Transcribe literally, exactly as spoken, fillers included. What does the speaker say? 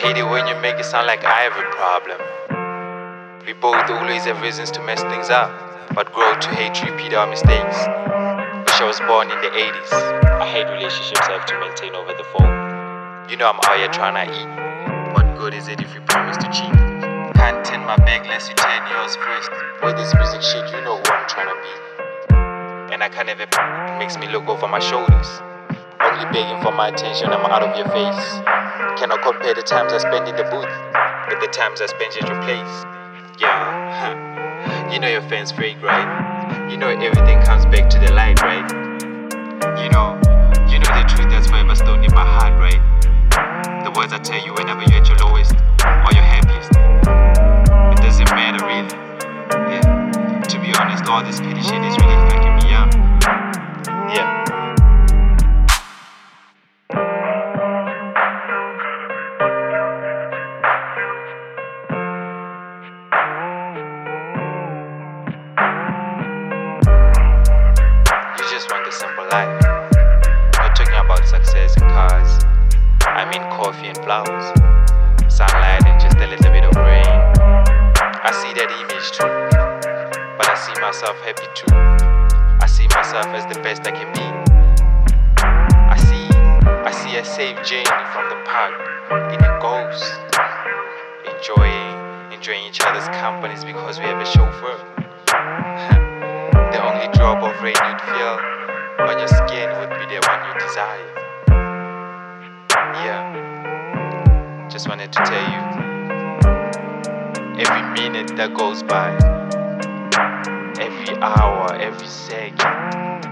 hate it when you make it sound like I have a problem. We both always have reasons to mess things up, but grow to hate to repeat our mistakes. Wish I was born in the eighties. I hate relationships I have to maintain over the phone. You know I'm out here trying to eat. What good is it if you promise to cheat? Can't tend my bag unless you turn yours first. With this music shit, you know who I'm trying to be. And I can't have it makes me look over my shoulders. Only begging for my attention, I'm out of your face. Cannot compare the times I spend in the booth with the times I spend at your place. Yeah, huh. You know your fans fake, right? You know everything comes back to the light, right? You know, you know the truth that's forever stoned in my heart, right? The words I tell you whenever you're at your lowest or your happiest. It doesn't matter really. Yeah, to be honest, all this petty shit is really fucking me up. Yeah. You just want the simple life. Not talking about success and cars. I mean coffee and flowers, sunlight and just a little bit of rain. I see that image too, but I see myself happy too. I see myself as the best I can be. I see, I see a safe journey from the park in a ghost, enjoying, enjoying each other's companies because we have a chauffeur. The only drop of rain you'd feel on your skin would be the one you desire. Yeah, just wanted to tell you, every minute that goes by, every hour, every second,